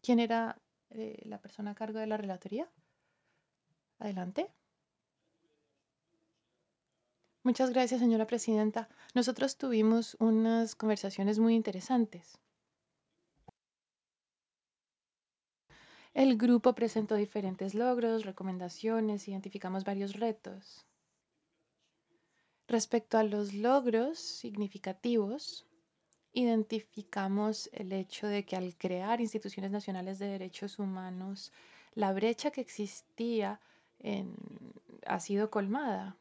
¿Quién era la persona a cargo de la relatoría? Adelante. Muchas gracias, señora presidenta. Nosotros tuvimos unas conversaciones muy interesantes. El grupo presentó diferentes logros, recomendaciones, identificamos varios retos. Respecto a los logros significativos, identificamos el hecho de que al crear instituciones nacionales de derechos humanos, la brecha que existía en- ha sido colmada.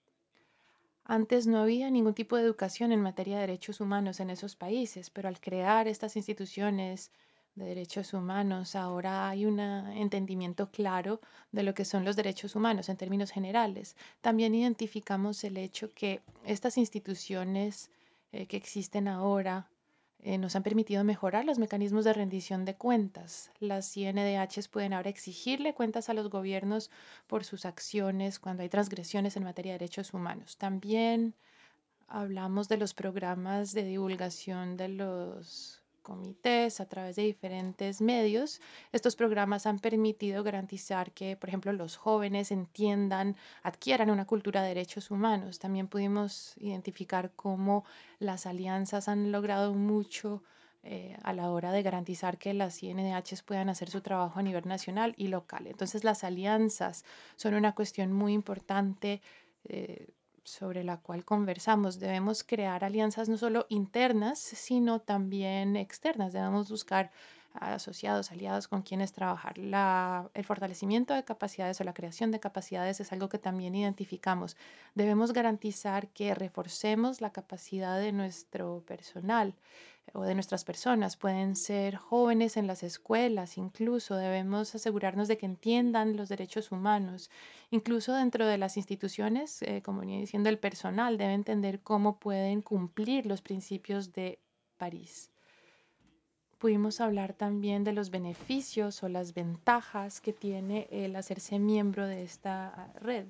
Antes no había ningún tipo de educación en materia de derechos humanos en esos países, pero al crear estas instituciones de derechos humanos, ahora hay un entendimiento claro de lo que son los derechos humanos en términos generales. También identificamos el hecho que estas instituciones que existen ahora nos han permitido mejorar los mecanismos de rendición de cuentas. Las INDH pueden ahora exigirle cuentas a los gobiernos por sus acciones cuando hay transgresiones en materia de derechos humanos. También hablamos de los programas de divulgación de los comités a través de diferentes medios. Estos programas han permitido garantizar que, por ejemplo, los jóvenes entiendan, adquieran una cultura de derechos humanos. También pudimos identificar cómo las alianzas han logrado mucho a la hora de garantizar que las INDH puedan hacer su trabajo a nivel nacional y local. Entonces, las alianzas son una cuestión muy importante sobre la cual conversamos. Debemos crear alianzas no solo internas, sino también externas. Debemos buscar asociados, aliados con quienes trabajar. El fortalecimiento de capacidades o la creación de capacidades es algo que también identificamos. Debemos garantizar que reforcemos la capacidad de nuestro personal o de nuestras personas. Pueden ser jóvenes en las escuelas, incluso debemos asegurarnos de que entiendan los derechos humanos. Incluso dentro de las instituciones, como venía diciendo, el personal debe entender cómo pueden cumplir los principios de París. Pudimos hablar también de los beneficios o las ventajas que tiene el hacerse miembro de esta red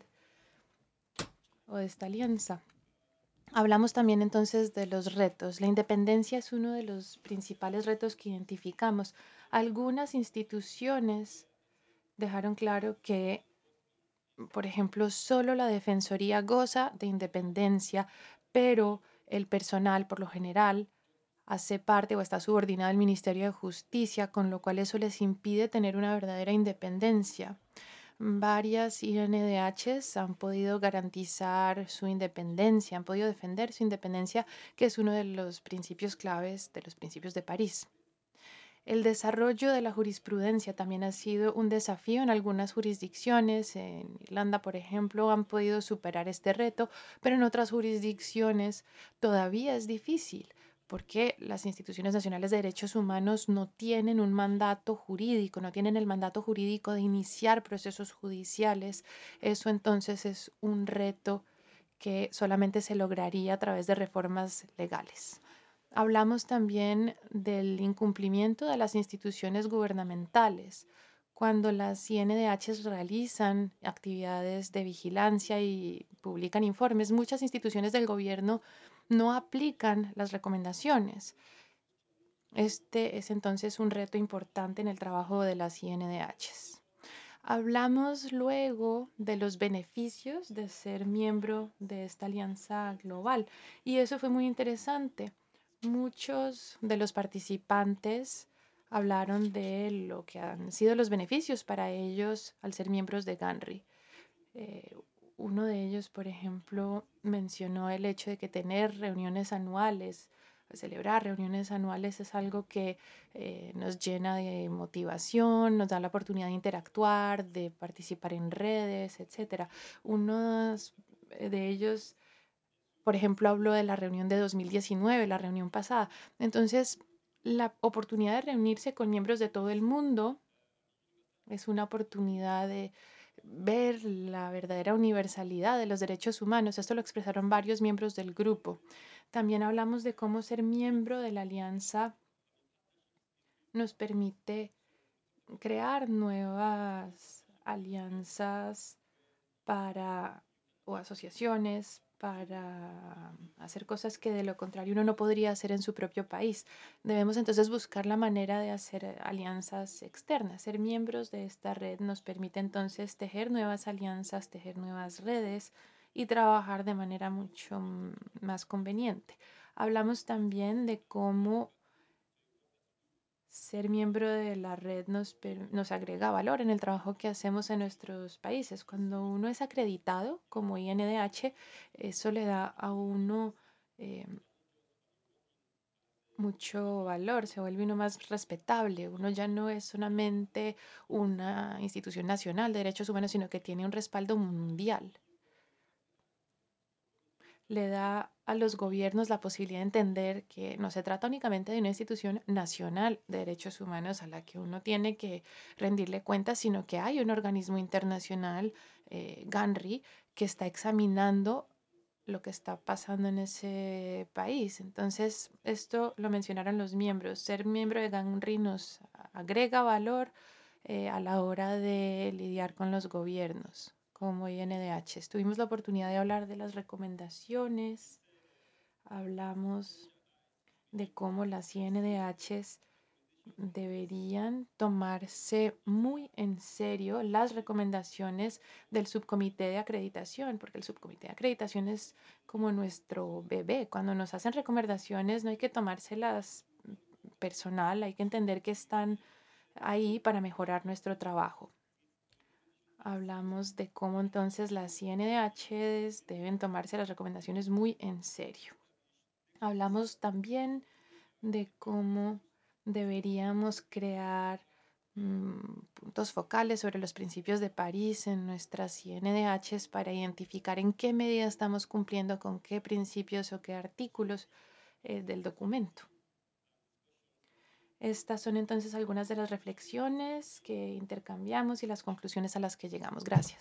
o de esta alianza. Hablamos también entonces de los retos. La independencia es uno de los principales retos que identificamos. Algunas instituciones dejaron claro que, por ejemplo, solo la Defensoría goza de independencia, pero el personal, por lo general, hace parte o está subordinado al Ministerio de Justicia, con lo cual eso les impide tener una verdadera independencia. Varias INDHs han podido garantizar su independencia, han podido defender su independencia, que es uno de los principios claves de los principios de París. El desarrollo de la jurisprudencia también ha sido un desafío en algunas jurisdicciones. En Irlanda, por ejemplo, han podido superar este reto, pero en otras jurisdicciones todavía es difícil porque las instituciones nacionales de derechos humanos no tienen un mandato jurídico, no tienen el mandato jurídico de iniciar procesos judiciales. Eso entonces es un reto que solamente se lograría a través de reformas legales. Hablamos también del incumplimiento de las instituciones gubernamentales. Cuando las INDH realizan actividades de vigilancia y publican informes, muchas instituciones del gobierno no aplican las recomendaciones. Este es entonces un reto importante en el trabajo de las INDH. Hablamos luego de los beneficios de ser miembro de esta alianza global y eso fue muy interesante. Muchos de los participantes hablaron de lo que han sido los beneficios para ellos al ser miembros de GANRI. Eh, Uno de ellos, por ejemplo, mencionó el hecho de que tener reuniones anuales, celebrar reuniones anuales es algo que nos llena de motivación, nos da la oportunidad de interactuar, de participar en redes, etcétera. Uno de ellos, por ejemplo, habló de la reunión de 2019, la reunión pasada. Entonces, la oportunidad de reunirse con miembros de todo el mundo es una oportunidad de ver la verdadera universalidad de los derechos humanos. Esto lo expresaron varios miembros del grupo. También hablamos de cómo ser miembro de la alianza nos permite crear nuevas alianzas para o asociaciones para hacer cosas que de lo contrario uno no podría hacer en su propio país. Debemos entonces buscar la manera de hacer alianzas externas. Ser miembros de esta red nos permite entonces tejer nuevas alianzas, tejer nuevas redes y trabajar de manera mucho más conveniente. Hablamos también de cómo ser miembro de la red nos agrega valor en el trabajo que hacemos en nuestros países. Cuando uno es acreditado como INDH, eso le da a uno eh, mucho valor, se vuelve uno más respetable. Uno ya no es solamente una institución nacional de derechos humanos, sino que tiene un respaldo mundial. Le da a los gobiernos la posibilidad de entender que no se trata únicamente de una institución nacional de derechos humanos a la que uno tiene que rendirle cuentas, sino que hay un organismo internacional, GANRI, que está examinando lo que está pasando en ese país. Entonces, esto lo mencionaron los miembros. Ser miembro de GANRI nos agrega valor a la hora de lidiar con los gobiernos como INDH. Tuvimos la oportunidad de hablar de las recomendaciones, hablamos de cómo las INDHs deberían tomarse muy en serio las recomendaciones del subcomité de acreditación, porque el subcomité de acreditación es como nuestro bebé. Cuando nos hacen recomendaciones no hay que tomárselas personal, hay que entender que están ahí para mejorar nuestro trabajo. Hablamos de cómo entonces las CNDHs deben tomarse las recomendaciones muy en serio. Hablamos también de cómo deberíamos crear puntos focales sobre los principios de París en nuestras CNDHs para identificar en qué medida estamos cumpliendo con qué principios o qué artículos del documento. Estas son entonces algunas de las reflexiones que intercambiamos y las conclusiones a las que llegamos. Gracias.